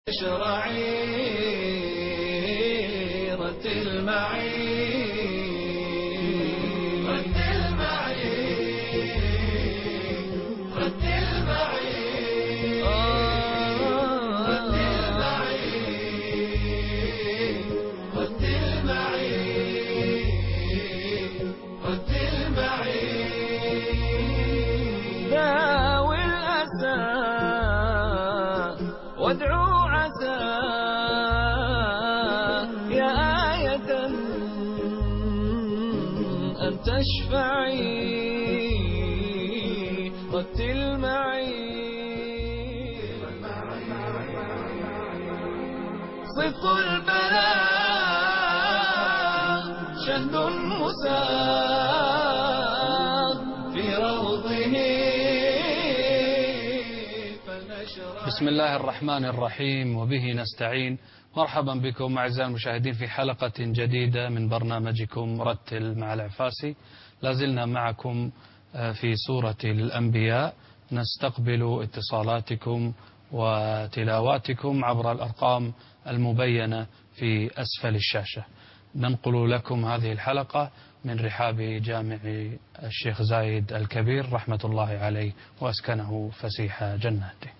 اشرعي رتل معي رتل معي رتل معي رتل معي رتل معي رتل معي داوي الأسى وادعو عسى يا آية أن تشفعي رتل معي صدق البلاء شهد مساء في روضه. بسم الله الرحمن الرحيم وبه نستعين. مرحبا بكم أعزائي المشاهدين في حلقة جديدة من برنامجكم رتل مع العفاسي. لازلنا معكم في سورة الأنبياء، نستقبل اتصالاتكم وتلاواتكم عبر الأرقام المبينة في أسفل الشاشة. ننقل لكم هذه الحلقة من رحاب جامع الشيخ زايد الكبير رحمة الله عليه وأسكنه فسيح جناته.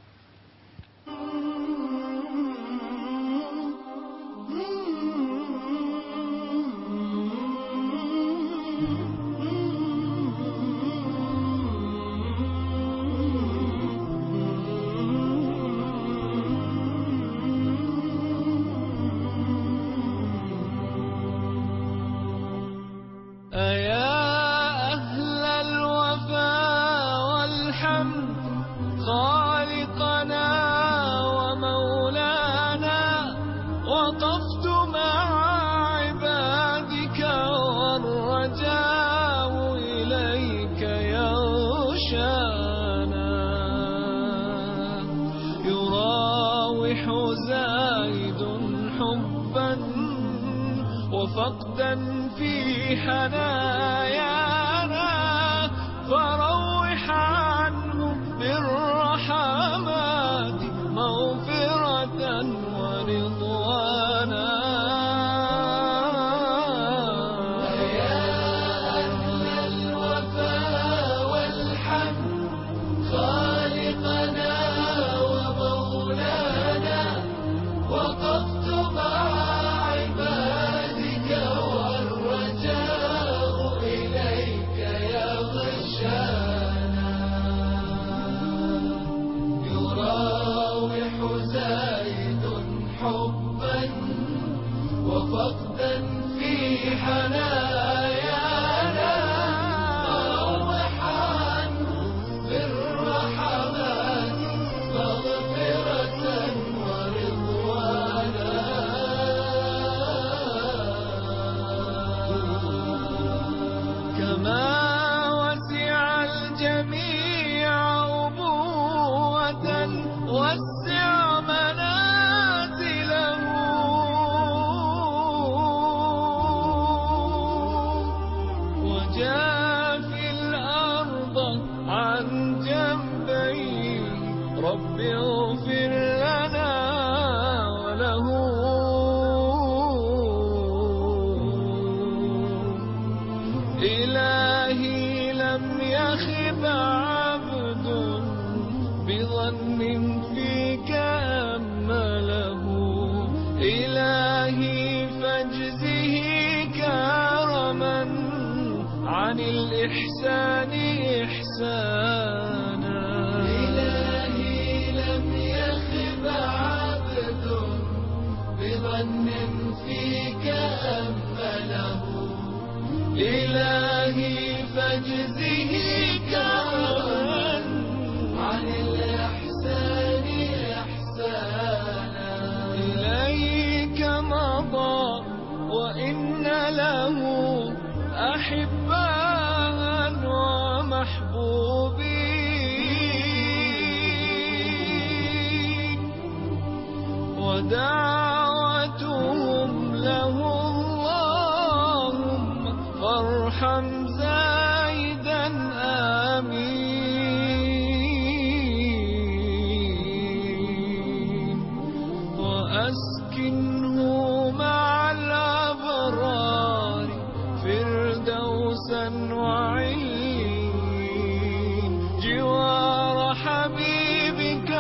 وفقدا في حنايانا فروح عنه بالرحمات مغفرة ورضوانا. يا أهل الوفاء والحمد خالقنا ومولانا وقفت مع وفقدا في حنايانا فروح عنه بالرحمات مغفرة ورضوانا. كما وسع الجميع أبوة وسع منازله وجافي الأرض عن جنبي رب اغفر لنا وله. إلهي لم يخب عبد بظن فيك أمله. إلهي فاجزه كرما عن الإحسان إحسانا. إلهي لم يخب عبد بظن فيك أمله. إلهي فاجزه كرما عن الإحسان إحسانا. إليك مضى وإن له أحباء ومحبوبين ودعوتهم له اللهم فارحم زايدا آمين. وأسكنه مع الأبرار فردوسا وعليين جوار حبيبك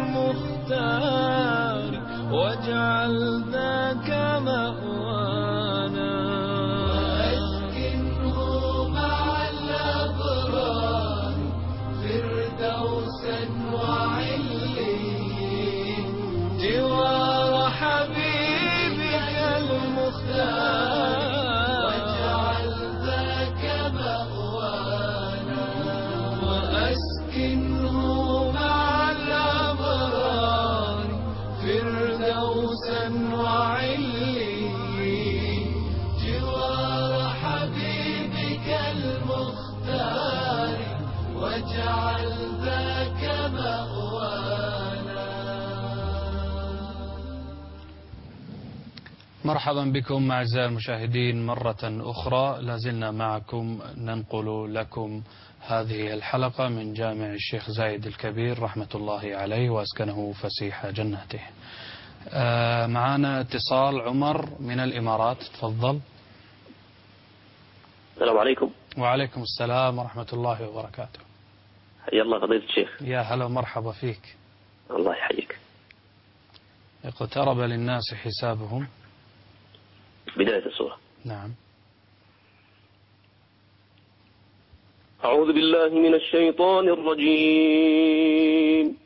المختار واجعل ذاك مأوانا وأسكنه مع الأبرار فردوسا وعليين جوار حبيبك المختار واجعل ذاك مأوانا وأسكنه مع الأبرار فردوسا وعليين جوار حبيبك المختار واجعل ذاك مأوانا. مرحبا بكم أعزائي المشاهدين مرة أخرى، لازلنا معكم ننقل لكم هذه الحلقة من جامع الشيخ زايد الكبير رحمة الله عليه وأسكنه فسيح جناته. معنا اتصال عمر من الإمارات، تفضل. السلام عليكم. وعليكم السلام ورحمة الله وبركاته. حيا الله فضيلة الشيخ. يا هلا ومرحبا فيك. الله يحييك. اقترب للناس حسابهم. بداية السورة. نعم. أعوذ بالله من الشيطان الرجيم.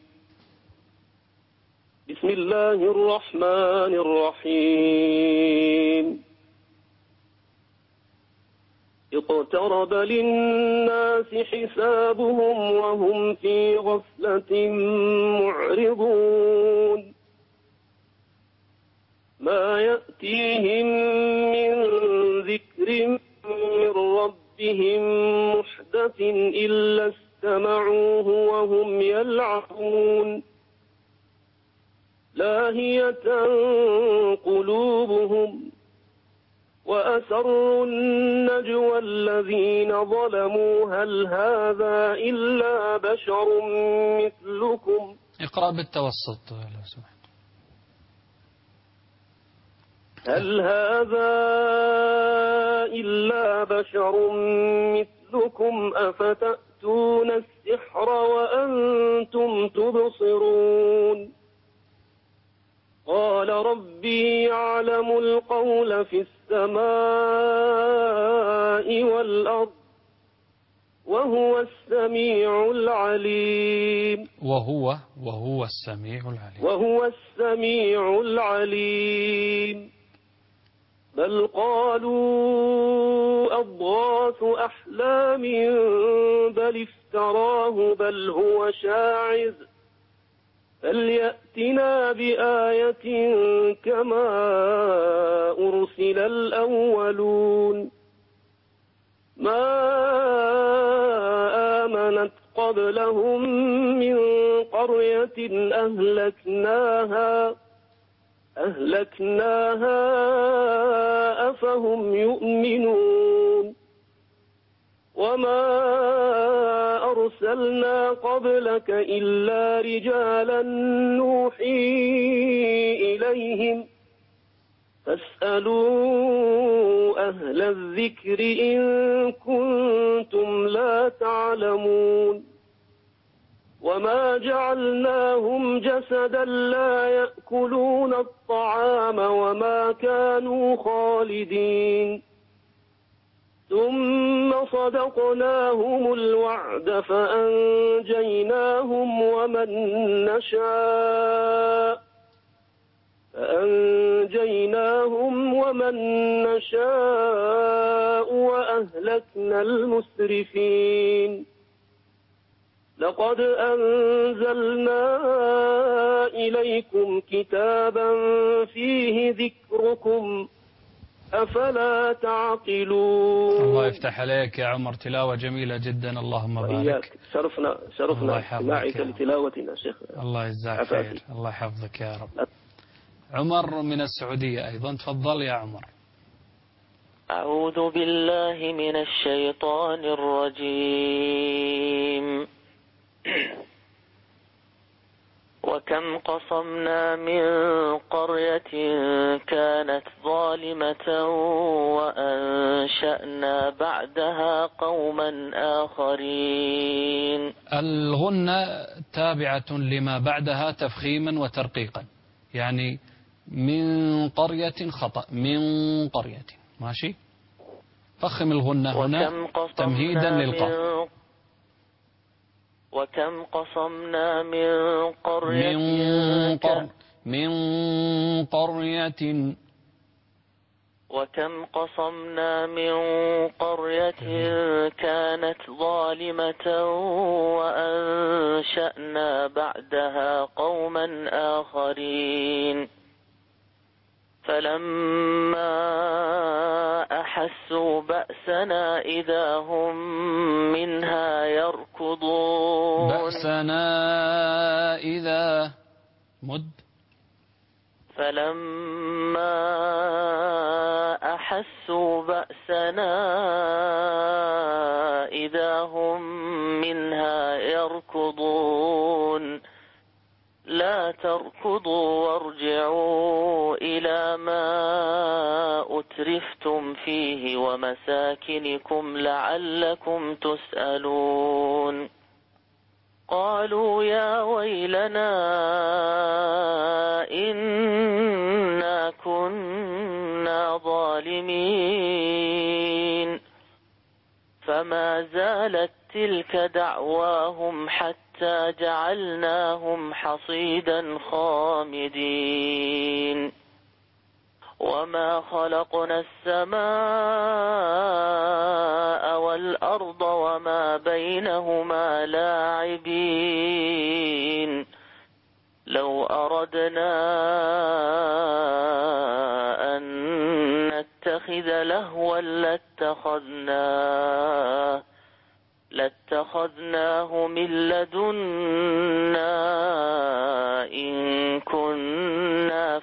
بسم الله الرحمن الرحيم. اقترب للناس حسابهم وهم في غفلة معرضون ما يأتيهم من ذكر من ربهم محدث إلا استمعوه وهم يلعبون لاهية قلوبهم وأسروا النجوى الذين ظلموا هل هذا إلا بشر مثلكم. اقرأ بالتوسط لو سمحت. هل هذا إلا بشر مثلكم أفتأتون السحر وأنتم تبصرون. قال ربي يعلم القول في السماء والأرض وهو السميع العليم. وهو السميع العليم. وهو السميع العليم. بل قالوا أضغاث أحلام بل افتراه بل هو شاعر فليأتنا بآية كما أرسل الأولون. ما آمنت قبلهم من قرية أهلكناها أفهم يؤمنون. وما أرسلنا قبلك إلا رجالا نوحي إليهم فاسألوا أهل الذكر إن كنتم لا تعلمون. وما جعلناهم جسدا لا يأكلون الطعام وما كانوا خالدين ثم صدقناهم الوعد فأنجيناهم ومن نشاء وأهلكنا المسرفين. لقد أنزلنا إليكم كتابا فيه ذكركم أفلا تعقلون. الله يفتح عليك يا عمر، تلاوة جميلة جدا، اللهم بارك. شرفنا معك لتلاوتنا شيخ. الله يجزاك خير، الله يحفظك يا رب. عمر من السعودية أيضا، تفضل يا عمر. أعوذ بالله من الشيطان الرجيم. وكم قصمنا من قرية كانت ظالمة وأنشأنا بعدها قوما آخرين. الغنة تابعة لما بعدها تفخيما وترقيقا، يعني من قرية خطأ، من قرية، ماشي. فخم الغنة هنا تمهيدا للقاف. وكم قصمنا من قرية من قرية وكم قصمنا من قرية كانت ظالمة وأنشأنا بعدها قوما آخرين. فلما أحسوا بأسنا إذا هم منها يركضون. بأسنا إذا فلما أحسوا بأسنا إذا هم منها يركضون. لا تركضوا وارجعوا إلى ما أترفتم فيه ومساكنكم لعلكم تسألون. قالوا يا ويلنا إنا كنا ظالمين. فما زالت تلك دعواهم حتى جعلناهم حصيدا خامدين. وما خلقنا السماء والأرض وما بينهما لاعبين. لو أردنا أن نتخذ لهوا لاتخذناه من لدنا إن كنا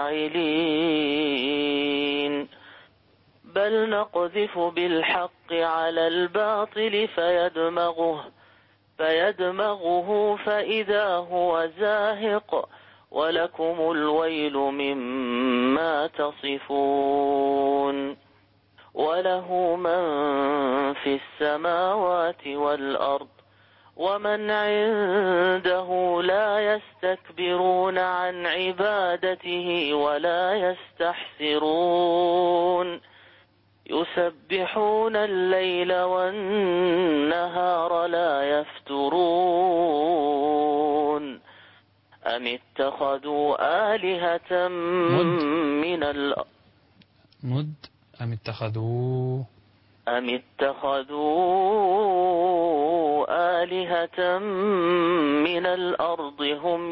فاعلين. بل نقذف بالحق على الباطل فيدمغه فإذا هو زاهق ولكم الويل مما تصفون. وله من في السماوات والأرض ومن عنده لا يستكبرون عن عبادته ولا يستحسرون. يسبحون الليل والنهار لا يفترون. أم اتخذوا آلهة من الأرض أم اتخذوا آلهة من الأرض هم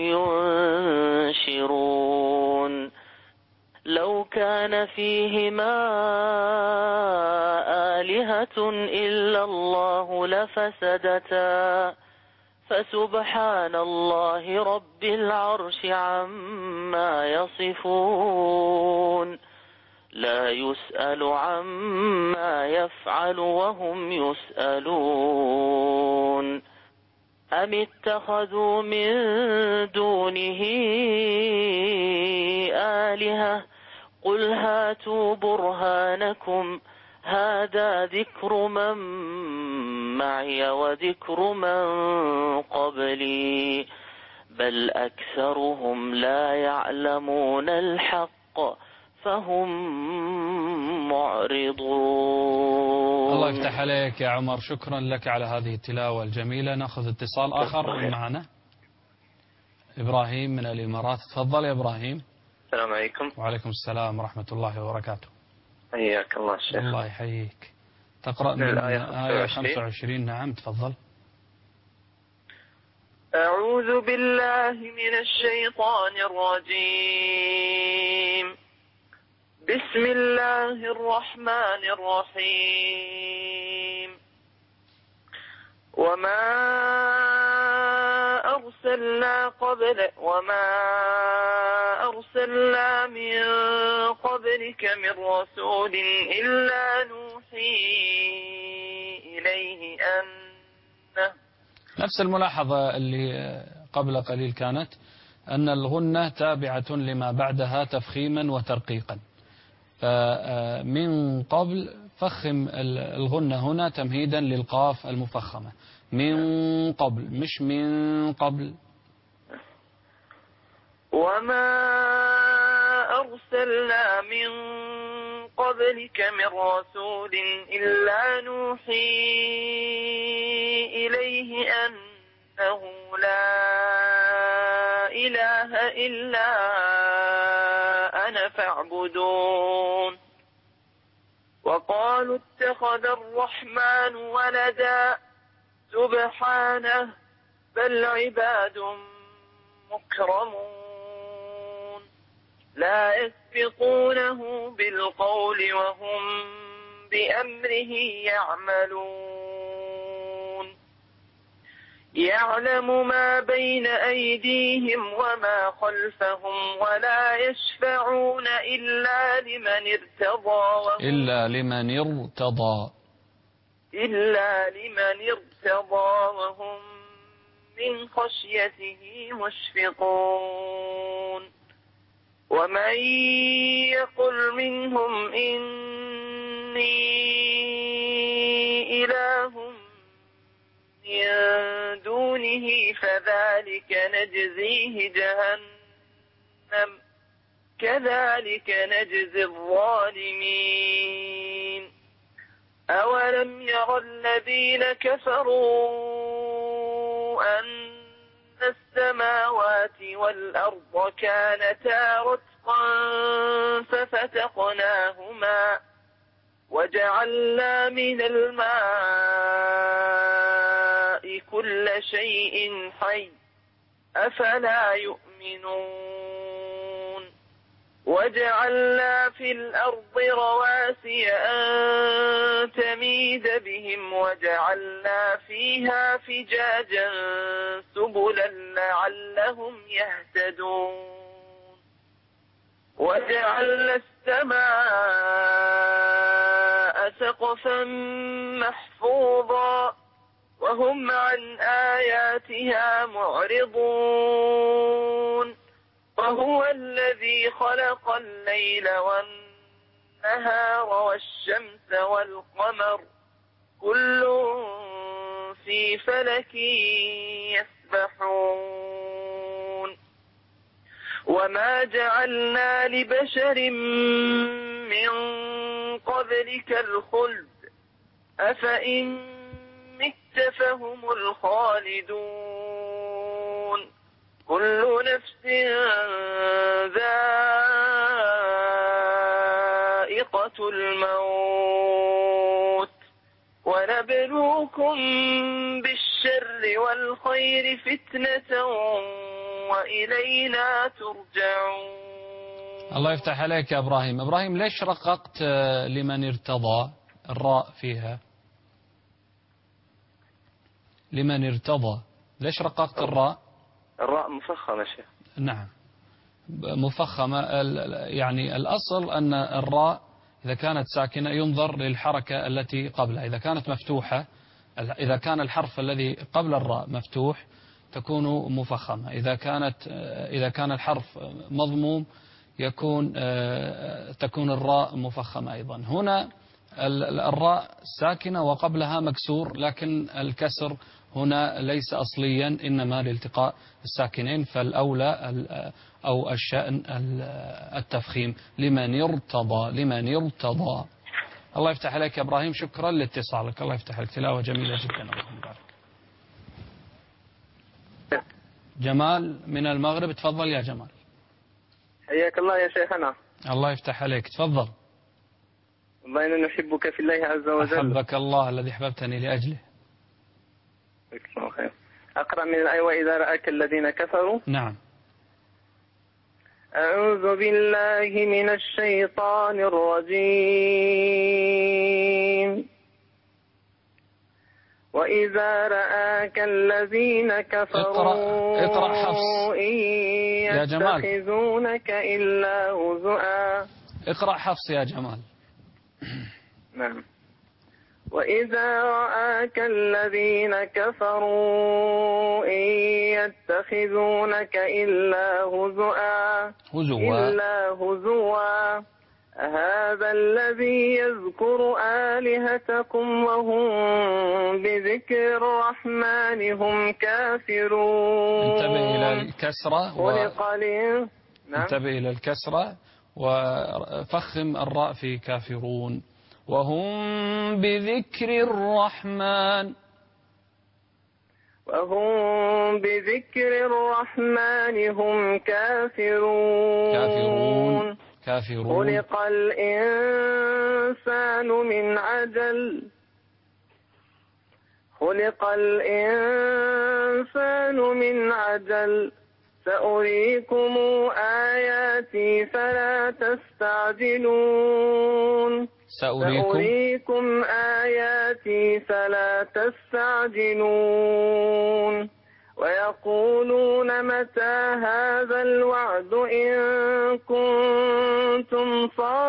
ينشرون. لو كان فيهما آلهة إلا الله لفسدتا فسبحان الله رب العرش عما يصفون. لا يسأل عما يفعل وهم يسألون. أم اتخذوا من دونه آلهة قل هاتوا برهانكم هذا ذكر من معي وذكر من قبلي بل أكثرهم لا يعلمون الحق فهم معرضون. الله يفتح عليك يا عمر، شكرا لك على هذه التلاوة الجميلة. نأخذ اتصال آخر معنا. إبراهيم من الإمارات، تفضل يا إبراهيم. السلام عليكم. وعليكم السلام ورحمة الله وبركاته. حياك الله الشيخ. الله يحييك. تقرأ من آية 25. نعم تفضل. أعوذ بالله من الشيطان الرجيم. بسم الله الرحمن الرحيم. وما أرسلنا من قبلك من رسول إلا نوحي إليه أنه. نفس الملاحظة اللي قبل قليل كانت أن الغنة تابعة لما بعدها تفخيما وترقيقا. فمن قبل فخم الغنة هنا تمهيدا للقاف المفخمة، من قبل مش من قبل. وما أرسلنا من قبلك من رسول إلا نوحي إليه أنه لا إله إلا أنا فاعبدون. وقالوا اتخذ الرحمن ولدا سبحانه بل عباد مكرمون لا يسبقونه بالقول وهم بأمره يعملون. يعلم ما بين أيديهم وما خلفهم ولا يشفعون إلا لمن ارتضى وهم من خشيته مشفقون. ومن يقل منهم إني إله من دونه فذلك نجزيه جهنم كذلك نجزي الظالمين. أولم ير الذين كفروا أن السماوات والأرض كانتا رتقا ففتقناهما وجعلنا من الماء كل شيء حي أفلا يؤمنون. وجعلنا في الأرض رواسي أن تميد بهم وجعلنا فيها فجاجا سبلا لعلهم يهتدون. وجعلنا السماء سقفا محفوظا وهم عن آياتها معرضون. وهو الذي خلق الليل والنهار والشمس والقمر كل في فلك يسبحون. وما جعلنا لبشر من قبلك الخلد أفإن مت فهم الخالدون. كل نفس ذائقة الموت ونبلوكم بالشر والخير فتنة وإلينا ترجعون. الله يفتح عليك يا إبراهيم. إبراهيم ليش رققت لمن ارتضى الراء فيها؟ لمن ارتضى ليش رققت الراء؟ الراء مفخمة شيخ. نعم مفخمة. يعني الأصل أن الراء إذا كانت ساكنة ينظر للحركة التي قبلها. إذا كانت مفتوحة، إذا كان الحرف الذي قبل الراء مفتوح تكون مفخمة. إذا كان الحرف مضموم تكون الراء مفخمة أيضا. هنا الراء ساكنة وقبلها مكسور، لكن الكسر هنا ليس أصليا إنما لالتقاء الساكنين، فالأولى أو الشأن التفخيم. لمن يرتضى. الله يفتح عليك يا إبراهيم، شكرا لاتصالك. الله يفتح عليك، تلاوة جميلة جدا. اللهم بارك. جمال من المغرب، تفضل يا جمال. حياك الله يا شيخنا. الله يفتح عليك، تفضل. والله إننا نحبك في الله عز وجل. أحبك الله الذي أحببتني لأجله. الله خير. أقرأ من الآية وإذا رأك الذين كفروا. نعم. أعوذ بالله من الشيطان الرجيم. وإذا رآك الذين كفروا اقرأ حفص يا جمال. يتخذونك إلا هزؤا. اقرأ حفص يا جمال. نعم. وإذا رآك الذين كفروا إن يتخذونك إلا هزوا هذا الذي يذكر آلهتكم وهم بذكر الرحمن هم كافرون. انتبه إلى الكسرة نعم. انتبه إلى الكسرة وفخم الراء في كافرون. وهم بذكر الرحمن هم كافرون. خلق الإنسان من عجل سأريكم آياتي فلا تستعجلون. ويقولون متى هذا الوعد إن كنتم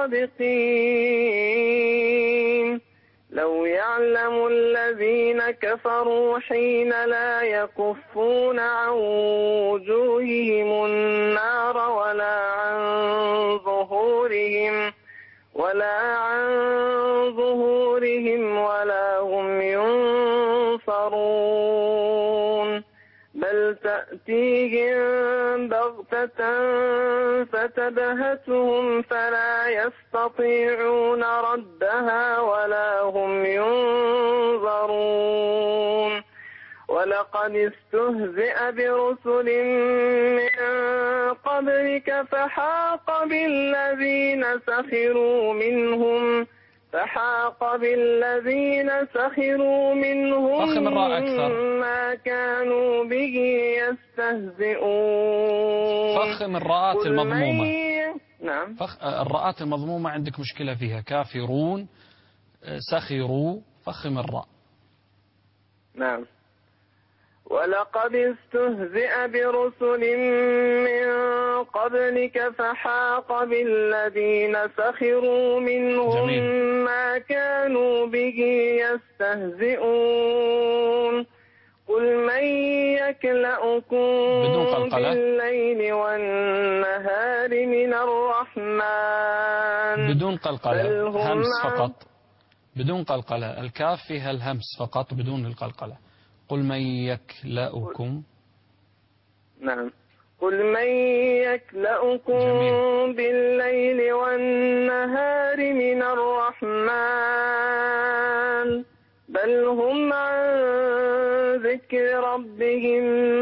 صادقين. لو يعلم الذين كفروا حين لا يكفون عن وجوههم النار ولا عن ظهورهم ولا هم ينصرون. بل تأتيهم بغتة فتبهتهم فلا يستطيعون ردها ولا هم ينظرون. ولقد استهزئ برسل من قبلك فحاق بالذين سخروا منهم ما كانوا به يستهزئون. فخم الراءات المضمومة. نعم. الراءات المضمومة عندك مشكلة فيها. كافرون، سخروا، فخم الراء. نعم. ولقد استهزئ برسل من قبلك فحاق بالذين سخروا منهم ما كانوا به يستهزئون. قل من يكلأكم بالليل والنهار من الرحمن. بدون قلقلة، همس فقط، بدون قلقلة. الكاف فيها الهمس فقط بدون القلقلة. قل من يكلأكم. نعم. قل من يكلأكم بالليل والنهار من الرحمن بل هم عن ذكر ربهم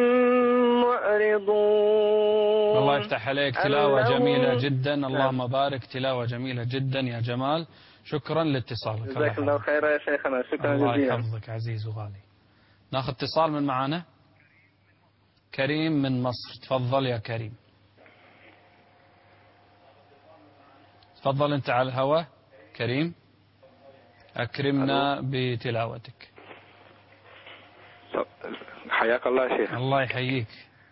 معرضون. الله يفتح عليك، تلاوة جميلة جدا. اللهم بارك، تلاوة جميلة جدا يا جمال. شكرا لاتصالك. جزاك الله خيرا يا شيخنا. شكرا جزيلا. الله يحفظك عزيز وغالي. ناخذ اتصال من معنا. كريم من مصر، تفضل يا كريم. تفضل انت على الهواء كريم، اكرمنا بتلاوتك. حياك الله يا شيخ. الله يحييك.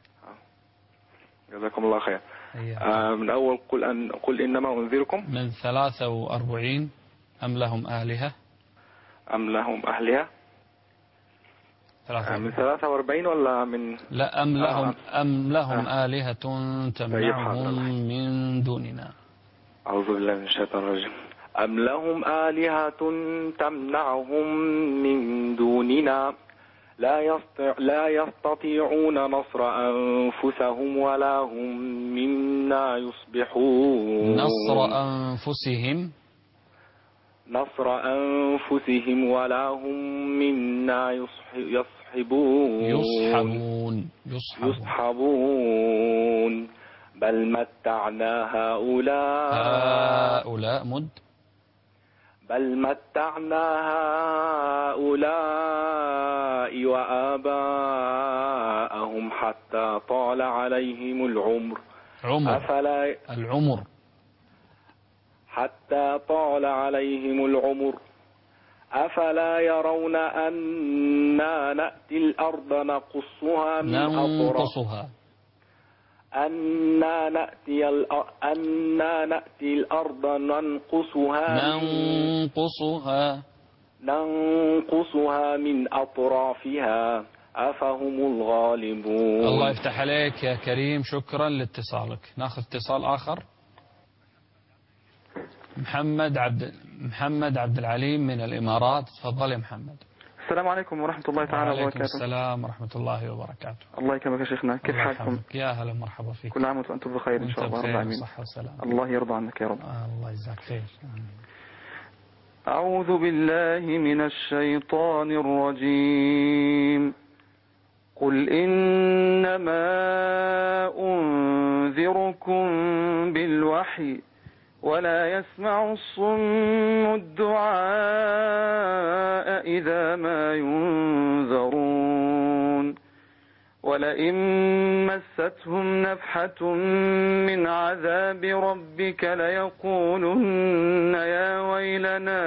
جزاكم الله خير. من اول قل انما انذركم من 43 أم لهم آلهة. من 43 ولا من لا أم لهم آلهة تمنعهم من دوننا. أعوذ بالله من الشيطان الرجيم. أم لهم آلهة تمنعهم من دوننا لا يستطيعون نصر أنفسهم ولا هم منا يصبحون. نصر أنفسهم ولا هم منا يصحبون. بل متعنا هؤلاء وآباءهم حتى طال عليهم العمر. أفلا يرون أنا نأتي الأرض ننقصها ننقصها من أطرافها أفهم الغالبون. الله يفتح عليك يا كريم، شكرا لاتصالك. ناخذ اتصال آخر. محمد عبد العليم من الإمارات، تفضل يا محمد. السلام عليكم ورحمة الله تعالى وبركاته. وعليكم السلام ورحمة الله وبركاته. الله يكرمك يا شيخنا، كيف حالكم؟ يا هلا ومرحبا فيك. كل عام وأنتم بخير إن شاء الله رب العالمين. صحة وسلام. الله يرضى عنك يا رب. الله يجزاك خير. أعوذ بالله من الشيطان الرجيم. قل إنما أنذركم بالوحي ولا يسمع الصم الدعاء إذا ما ينذرون ولئن مستهم نفحة من عذاب ربك ليقولن يا ويلنا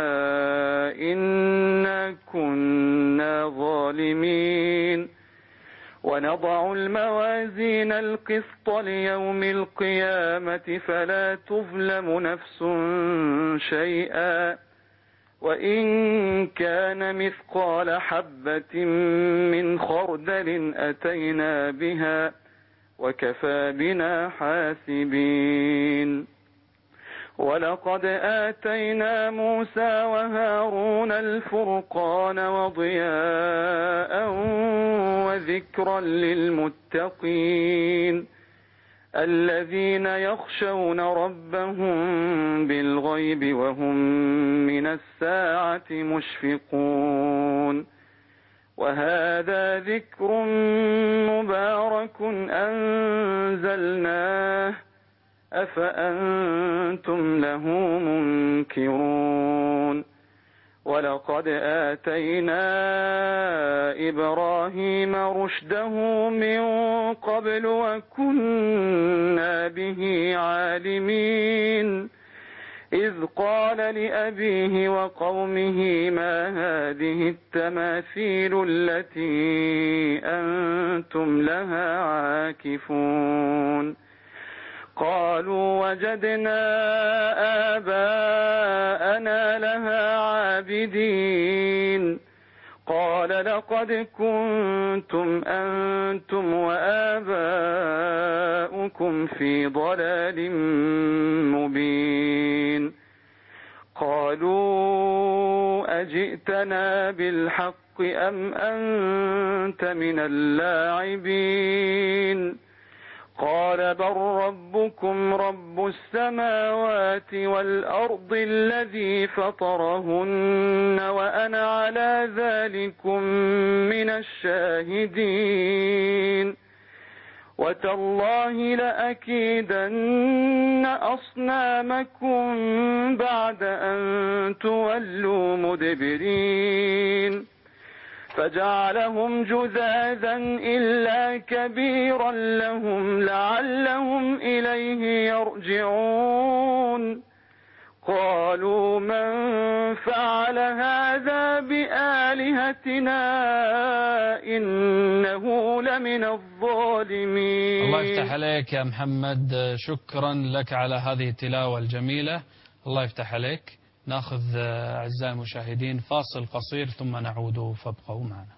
إنا كنا ظالمين ونضع الموازين القسط ليوم القيامة فلا تظلم نفس شيئا وإن كان مثقال حبة من خردل أتينا بها وكفى بنا حاسبين. ولقد آتينا موسى وهارون الفرقان وضياء وذكرا للمتقين الذين يخشون ربهم بالغيب وهم من الساعة مشفقون. وهذا ذكر مبارك أنزلناه أفأنتم له منكرون. ولقد آتينا إبراهيم رشده من قبل وكنا به عالمين إذ قال لأبيه وقومه ما هذه التماثيل التي أنتم لها عاكفون قالوا وجدنا آباءنا لها عابدين قال لقد كنتم أنتم وآباؤكم في ضلال مبين قالوا أجئتنا بالحق أم أنت من اللاعبين قال بل ربكم رب السماوات والأرض الذي فطرهن وأنا على ذلكم من الشاهدين وتالله لأكيدن أصنامكم بعد أن تولوا مدبرين فجعلهم جذاذا إلا كبيرا لهم لعلهم إليه يرجعون قالوا من فعل هذا بآلهتنا إنه لمن الظالمين. الله يفتح عليك يا محمد، شكرا لك على هذه التلاوة الجميلة. الله يفتح عليك. ناخذ أعزائي المشاهدين فاصل قصير ثم نعود فابقوا معنا.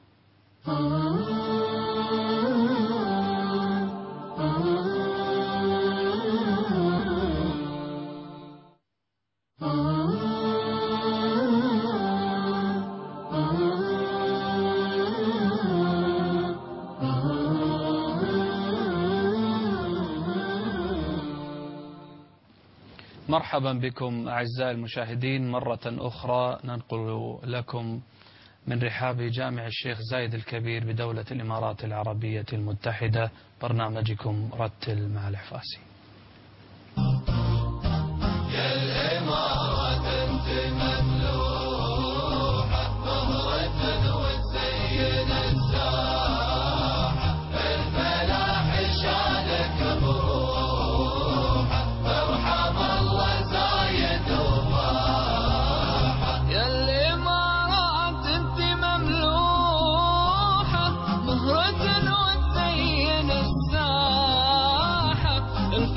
مرحبا بكم أعزائي المشاهدين مرة أخرى. ننقل لكم من رحاب جامع الشيخ زايد الكبير بدولة الإمارات العربية المتحدة برنامجكم رتل مع العفاسي. يا الإمارات أنت مملوحة مهرة وتزين الساحة الفلاح شانك بروحة ارحم الله زايد وفاحة. يا الإمارات أنت مملوحة مهرة وتزين الساحة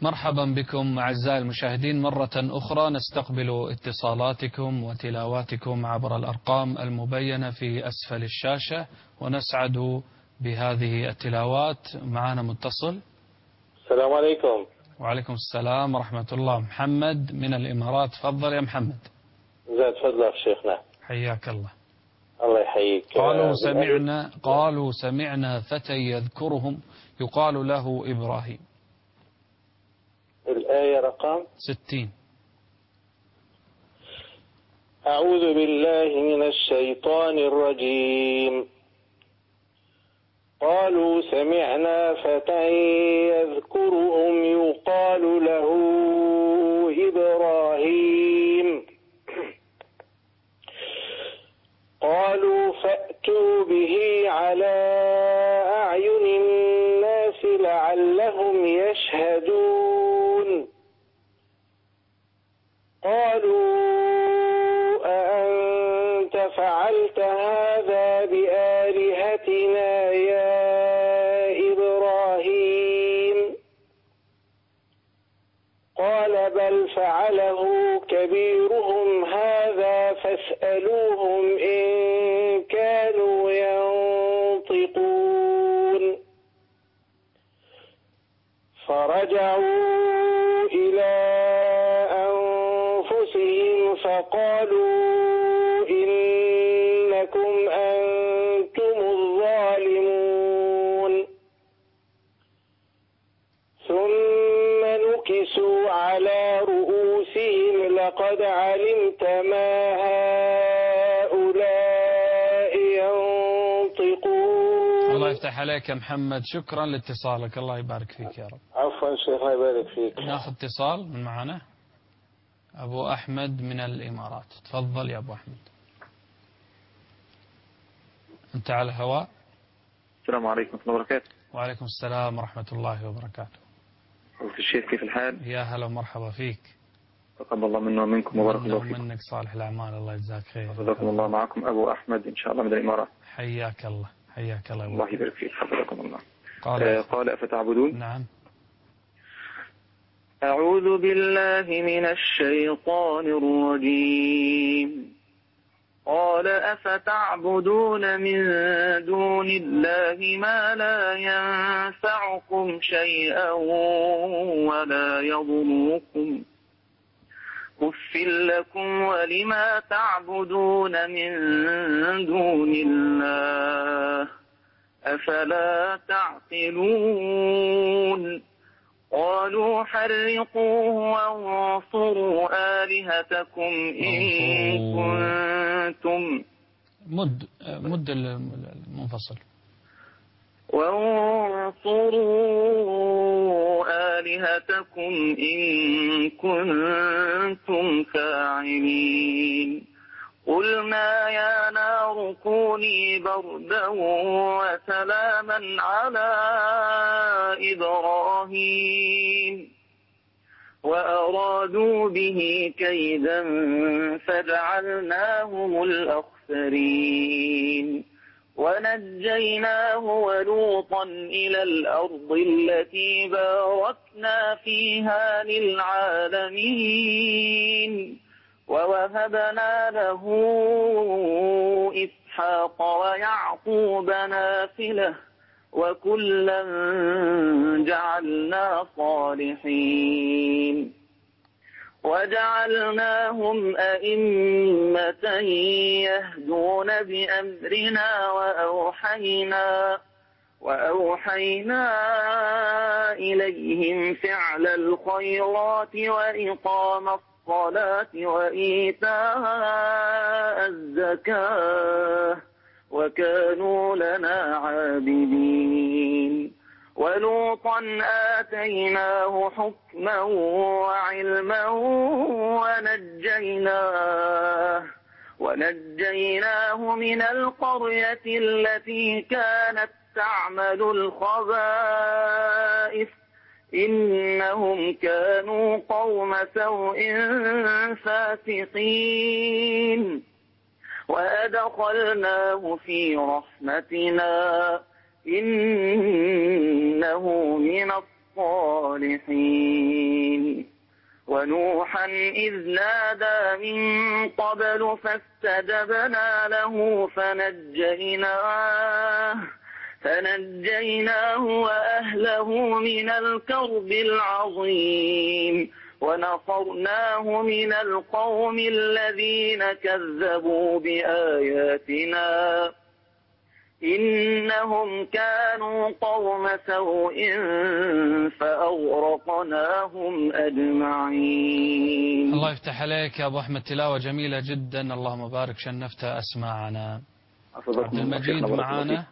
مرحبا بكم أعزائي المشاهدين مرة أخرى. نستقبل اتصالاتكم وتلاواتكم عبر الأرقام المبينة في أسفل الشاشة، ونسعد بهذه التلاوات. معنا متصل. السلام عليكم. وعليكم السلام ورحمة الله. محمد من الإمارات، تفضل يا محمد. زاد فضلك شيخنا. حياك الله. الله يحييك. قالوا سمعنا فتى يذكرهم يقال له إبراهيم. الآية رقم 60. أعوذ بالله من الشيطان الرجيم. قالوا سمعنا فتى يذكرهم يقال له إبراهيم قالوا فأتوا به على أعين الناس لعلهم يشهدون. قالوا أأنت فعلت هذا بآلهتنا يا إبراهيم؟ قال بل فعله كبيرهم هذا فاسألوهم إن كانوا ينطقون. فرجعوا إلى أنفسهم فقالوا إنكم أنتم الظالمون. ثم نكسوا على رؤوسهم لقد علمت ما هؤلاء ينطقون. الله يفتح عليك يا محمد، شكرا لاتصالك، الله يبارك فيك يا رب. عفوا شيخ، الله يبارك فيك. ناخذ اتصال من معنا. أبو أحمد من الإمارات، تفضل يا أبو أحمد، أنت على الهواء. السلام عليكم ورحمة الله وبركاته. وعليكم السلام ورحمة الله وبركاته. أخوة الشيخ، كيف الحال؟ يا هلا ومرحبا فيك. تقبل الله منا ومنكم وبارك الله فيكم. منك صالح الأعمال، الله يجزاك خير. حفظكم الله. معكم أبو أحمد إن شاء الله من الإمارات. حياك الله. حياك الله. الله يبارك فيك، حفظكم الله. قال أفتعبدون. نعم. أعوذ بالله من الشيطان الرجيم. قال أفتعبدون من دون الله ما لا ينفعكم شيئا ولا يضركم أف لكم ولما تعبدون من دون الله أفلا تعقلون. قالوا حرقوه وانصروا آلهتكم إن كنتم. مد المنفصل. وانصروا آلهتكم إن كنتم فاعلين. قلنا يا نار كوني بردا وسلاما على إبراهيم وأرادوا به كيدا فجعلناهم الأخسرين. ونجيناه ولوطا إلى الأرض التي باركنا فيها للعالمين ووهبنا له إسحاق ويعقوب نافلة وكلا جعلنا صالحين وجعلناهم أئمة يهدون بأمرنا وأوحينا إليهم فعل الخيرات وإقام الصلاة وإيتاء الزكاة وكانوا لنا عابدين. ولوطا آتيناه حكما وعلما ونجيناه من القرية التي كانت تعمل الخبائث إنهم كانوا قوم سوء فاسقين. وأدخلناه في رحمتنا إنه من الصالحين ونوحا إذ نادى من قبل فاستجبنا له فنجيناه وأهله من الكرب العظيم ونصرناه من القوم الذين كذبوا بآياتنا إنهم كانوا قوم سوء فأغرقناهم أجمعين. الله يفتح عليك يا أبو أحمد، تلاوة جميلة جدا، اللهم بارك، شنفت أسماعنا. عبد المجيد معانا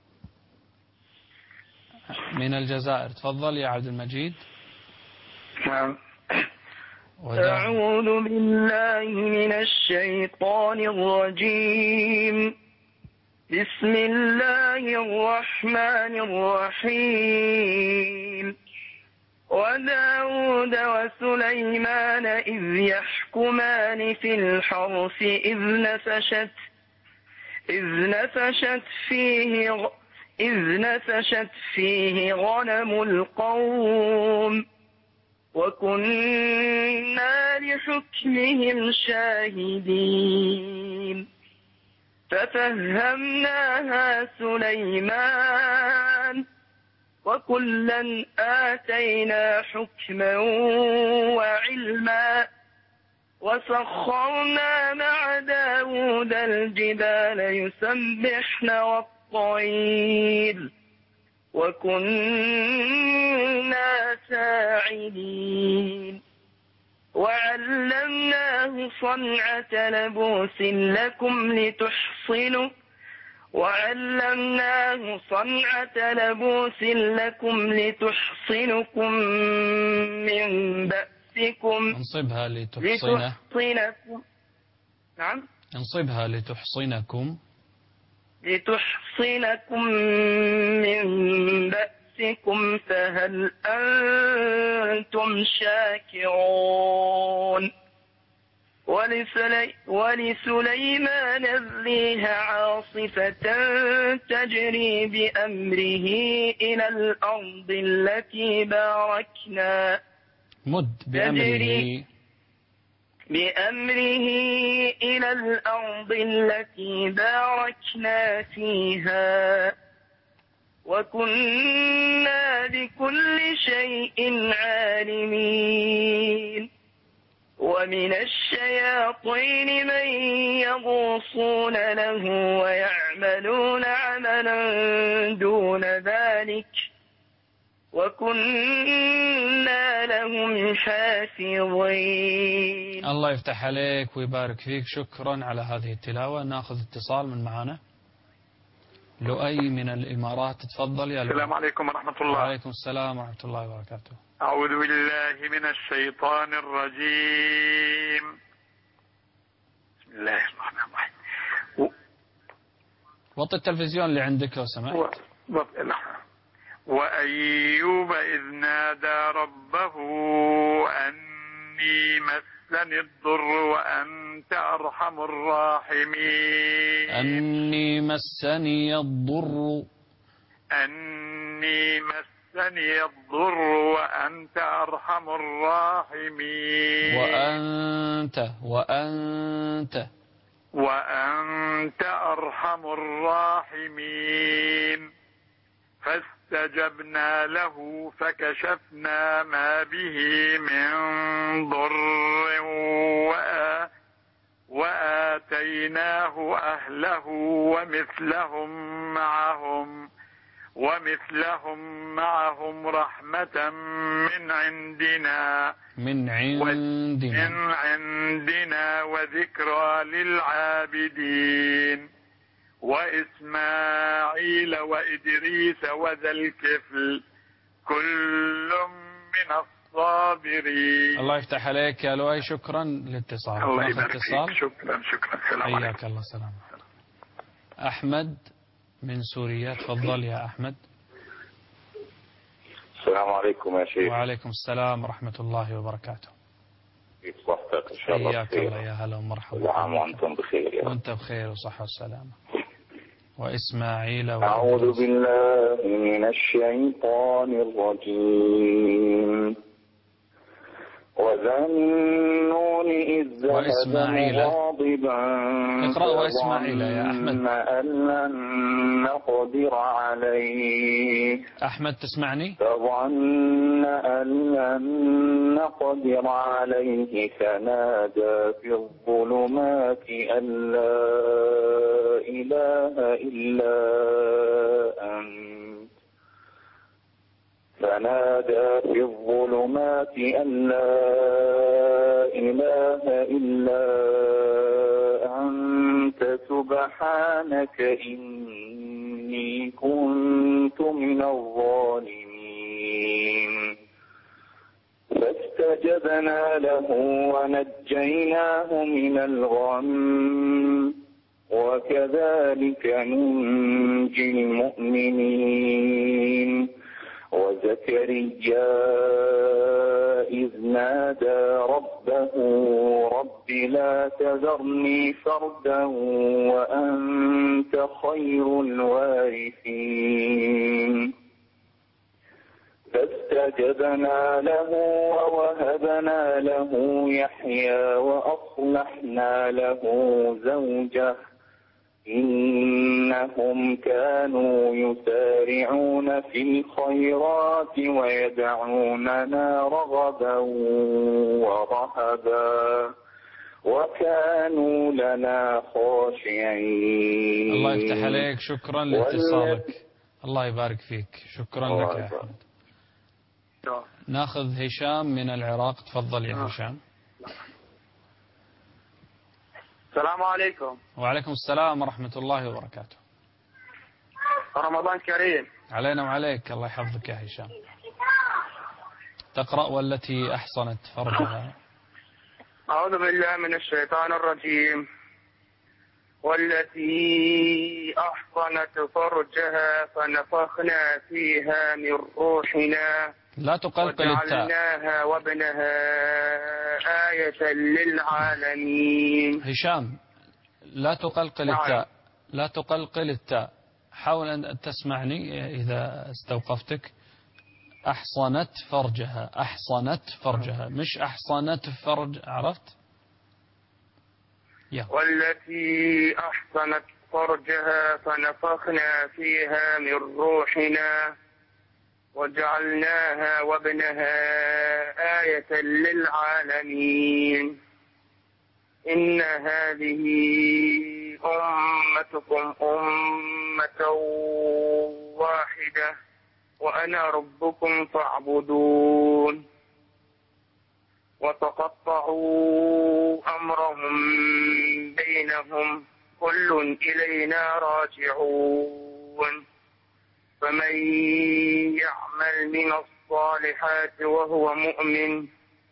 من الجزائر، تفضل يا عبد المجيد. نعم. أعوذ بالله من الشيطان الرجيم. بسم الله الرحمن الرحيم. وداود وسليمان إذ يحكمان في الحرث إذ نفشت فيه غنم القوم وكنا لحكمهم شاهدين ففهمناها سليمان وكلا آتينا حكما وعلما وسخرنا مع داود الجبال يسبحن والطير وكنا فاعلين وعلمناه صنعة لبوس لكم لتحصنكم من بأسكم. انصبها لتحصنكم. نعم. انصبها لتحصنكم من بأسكم فهل أنتم شاكرون. ولسليمان الريح عاصفة تجري بأمره إلى الأرض التي باركنا بأمره إلى الأرض التي باركنا فيها وكنا بكل شيء عالمين. ومن الشياطين من يغوصون له ويعملون عملا دون ذلك وكنا لهم حافظين. الله يفتح عليك ويبارك فيك، شكرا على هذه التلاوة. ناخذ اتصال من معانا. لؤي من الإمارات، تفضل يا لؤي. السلام عليكم ورحمة الله. وعليكم السلام ورحمة الله وبركاته. أعوذ بالله من الشيطان الرجيم. بسم الله الرحمن الرحيم. وطي التلفزيون اللي عندك لو سمحت. وأيوب إذ نادى ربه أني مسني الضر وأنت أرحم الراحمين. أني مسني الضر وأنت أرحم الراحمين. وأنت أرحم الراحمين. فاستجبنا له فكشفنا ما به من ضر وآتيناه أهله ومثلهم معهم رحمة من عندنا وذكرى للعابدين. وإسماعيل وإدريس وذا الكفل كل من الصابرين. الله يفتح عليك يا لؤي، شكرا للاتصال. الله يبارك فيك. شكرا. السلام عليكم. حياك الله. سلام. أحمد من سوريا، تفضل يا أحمد. السلام عليكم يا شيخ. وعليكم السلام ورحمة الله وبركاته. في صحتك إن شاء الله. حياك الله، يا هلا ومرحبا. كل عام وأنتم بخير. وأنت بخير وصحة والسلامة. وإسماعيل أعوذ بالله من الشيطان الرجيم. وذا النون إذ ذهب مغاضبا وإسماعيل يا أحمد أن لن نقدر عليه. أحمد تسمعني؟ فظن أن لن نقدر عليه فنادى في الظلمات أن لا إله إلا أنت أن لا إله إلا أنت سبحانك إني كنت من الظالمين. فاستجبنا له ونجيناه من الغم وكذلك ننجي المؤمنين. وزكريا إذ نادى ربه رب لا تذرني فردا وأنت خير الوارثين. فاستجبنا له ووهبنا له يحيى وأصلحنا له زوجه إنهم كانوا يسارعون في الخيرات ويدعوننا رغبا ورهبا وكانوا لنا خاشعين. الله يفتح عليك. شكرا لاتصالك. الله يبارك فيك. شكرا لك يا أحمد. ناخذ هشام من العراق. تفضل يا هشام. السلام عليكم. وعليكم السلام ورحمة الله وبركاته. رمضان كريم علينا وعليك. الله يحفظك يا هشام. تقرأ والتي أحصنت فرجها. أعوذ بالله من الشيطان الرجيم. والتي أحصنت فرجها فنفخنا فيها من روحنا لا تقلقل التاء وجعلناها وابنها آية للعالمين. هشام لا تقلقل التاء. لا تقلقل التاء. حاول أن تسمعني إذا استوقفتك. أحصنت فرجها. أحصنت فرجها مش أحصنت فرج. عرفت؟ والتي أحصنت فرجها فنفخنا فيها من روحنا وجعلناها وابنها آية للعالمين. إن هذه أمتكم أمة واحدة وأنا ربكم فاعبدون. وتقطعوا أمرهم بينهم كل إلينا راجعون. فمن يعمل من الصالحات وهو مؤمن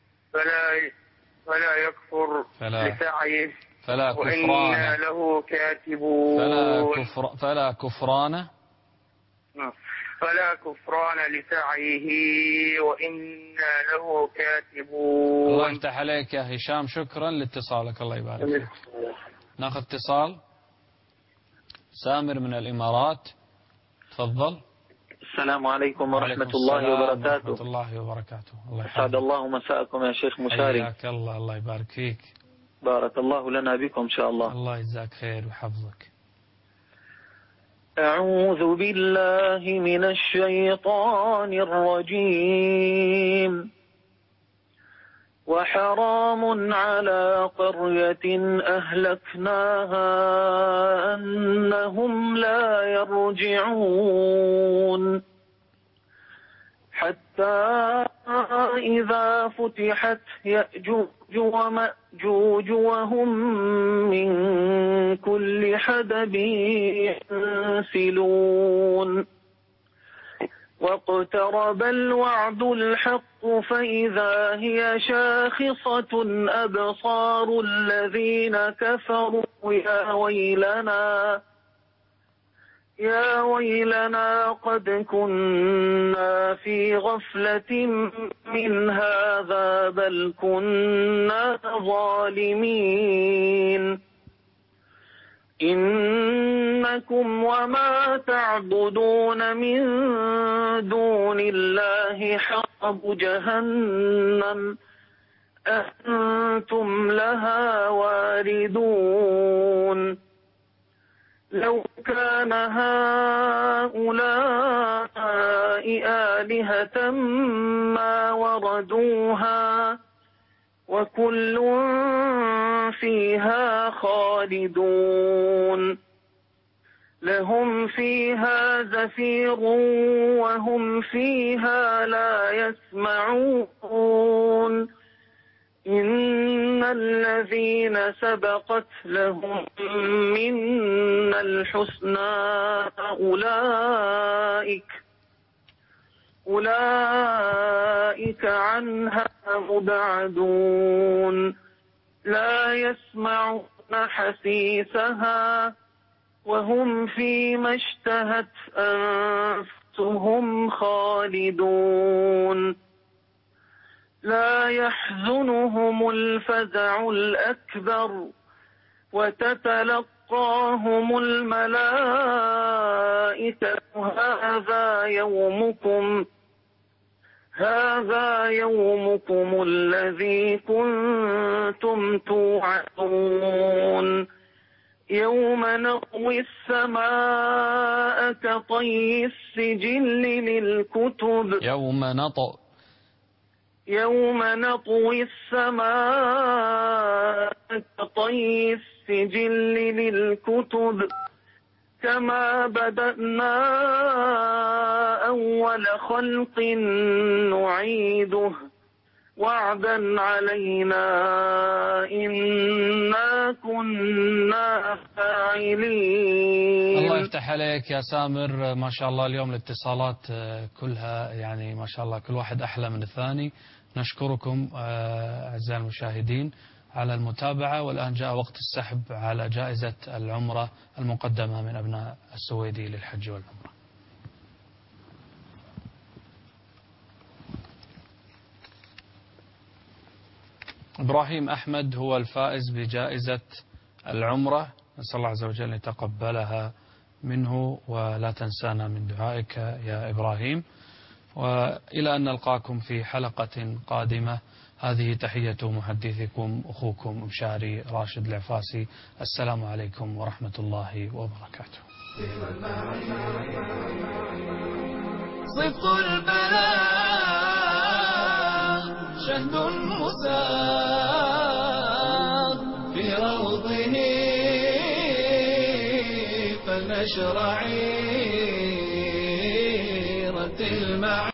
فلا يكفر لسعيه وإنا له كاتبون. فلا كفران لسعيه وإنا له كاتبون. الله يفتح عليك يا هشام. شكرا لاتصالك. الله يبارك فيك. ناخذ اتصال. سامر من الإمارات. تفضل. السلام عليكم ورحمة الله وبركاته. ورحمة الله وبركاته. الله أسعد الله مساءكم يا شيخ مشاري. حياك الله. الله يبارك فيك. بارك الله لنا بكم إن شاء الله. الله يجزاك خير ويحفظك. أعوذ بالله من الشيطان الرجيم. وحرام على قرية أهلكناها أنهم لا يرجعون. حتى إذا فتحت يأجوج ومأجوج وهم من كل حدب ينسلون. واقترب الوعد الحق فإذا هي شاخصة أبصار الذين كفروا يا ويلنا قد كنا في غفلة من هذا بل كنا ظالمين. إن إنكم وما تعبدون من دون الله حصب جهنم أنتم لها واردون لو كان هؤلاء آلهة ما وردوها وكل فيها خالدون لهم فيها زفير وهم فيها لا يسمعون إن الذين سبقت لهم منا الحسنى أولئك عنها مبعدون لا يسمعون حسيسها وهم فيما اشتهت أنفسهم خالدون لا يحزنهم الفزع الأكبر وتتلقاهم الملائكة هذا يومكم الذي كنتم توعدون يوم نطوي السماء كطي السجل للكتب يوم نطوي السماء كطي السجل للكتب كما بدأنا أول خلق نعيده وعدا علينا إنا كنا فاعلين. الله يفتح عليك يا سامر، ما شاء الله اليوم الاتصالات كلها يعني ما شاء الله كل واحد أحلى من الثاني. نشكركم أعزائي المشاهدين على المتابعة، والآن جاء وقت السحب على جائزة العمرة المقدمة من أبناء السويدي للحج والعمرة. إبراهيم أحمد هو الفائز بجائزة العمرة، نسأل الله عز وجل أن يتقبلها منه ولا تنسانا من دعائك يا إبراهيم. وإلى أن نلقاكم في حلقة قادمة، هذه تحية محدثكم أخوكم مشاري راشد العفاسي. السلام عليكم ورحمة الله وبركاته. صدق البلاء شهد مساق في روضه فلنشرع عيرة المعاني.